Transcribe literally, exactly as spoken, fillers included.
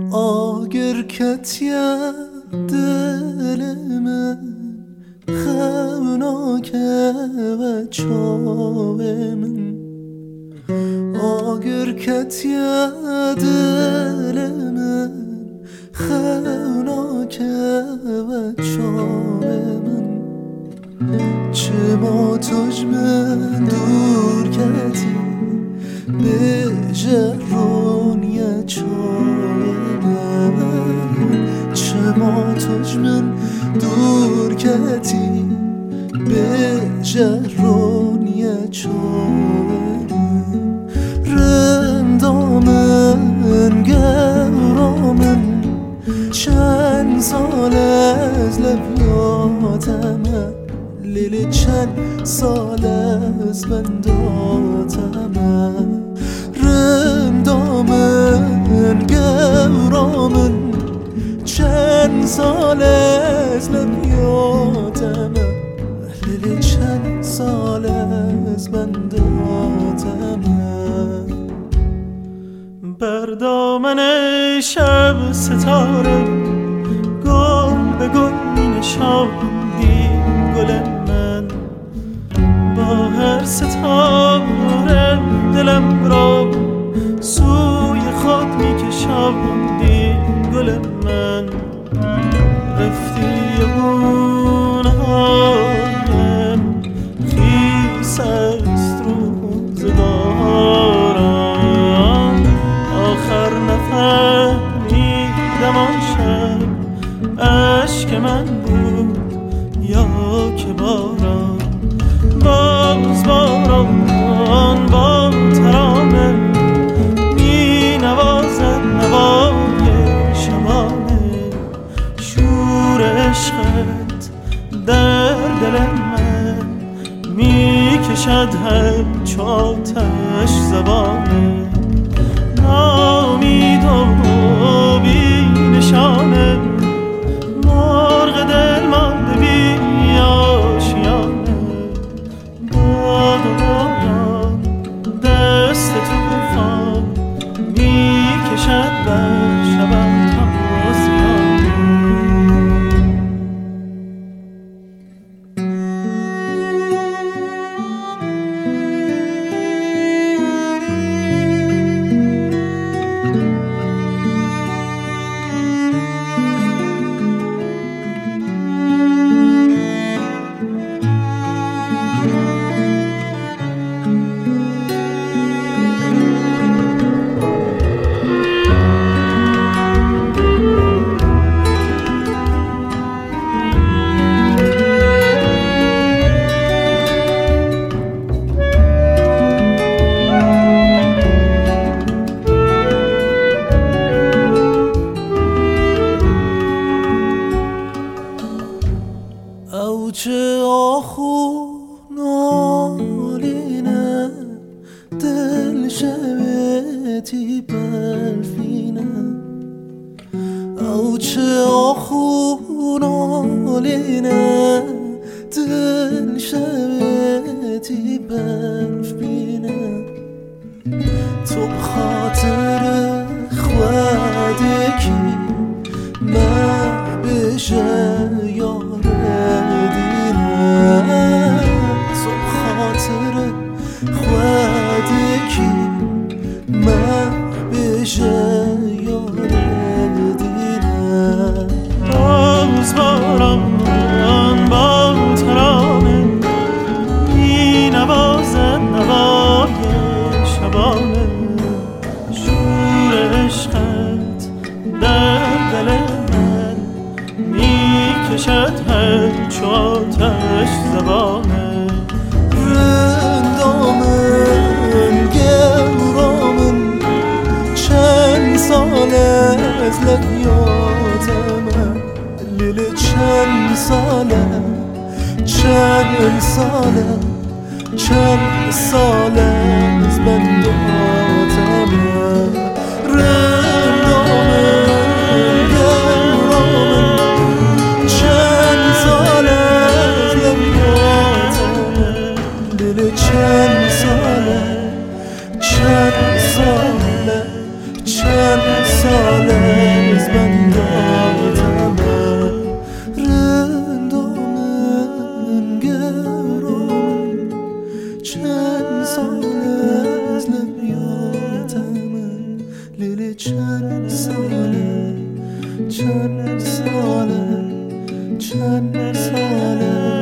آگر کتیه دل من خوناکه و چاوه من آگر کتیه دل من خوناکه و چاوه من چه ما توش من دور کتی به جرونیه چاوه چه ما توش من دور کتی به جرونیه چاوه رندامن گرامن چند سال از لبیاتمه لیلی چند سال از بنداتمه رندامن گرامن چند سال از لبیاتمه لیلی چند سال از بنداتمه بر دامن شب ستاره گل به گل می نشاندی گل من با هر ستاره دلم را سوی خود می کشاندی گل من رفتی اونهایم خیس است روزگارم آخر نفهمیدم آن شب عشق من بود یا که باران باز باران با ترانه می نوازد نوای شبانه شور عشقت در دل من می کشد همچو آتش زبانه نامید و بی نشانه مرغ دل مانده بی آشیانه باد و باران دست طوفان می کشد بر شبم تازیانه چه آخونالینه دل شبتی برفینه او چه آخونالینه دل شبتی برفینه تو بخاطر خودکی من بشه یاره تو خاطر خودکی من بشه یاره دیره باز باران با ترانه می نوازد نوای شبانه شور عشقت در دل من می کشد همچو آتش زبانه رندامن گرامن چند سال از لبیاتمه لیلی چند ساله چند ساله چند ساله از بنداتمه رندامن گرامن چند ساله از لبیاتمه لیلی چند ساله چند ساله چند ساله سال از بنداتم رندامن گرام چند سال از لبیاتم لیلی چند ساله چند ساله چند ساله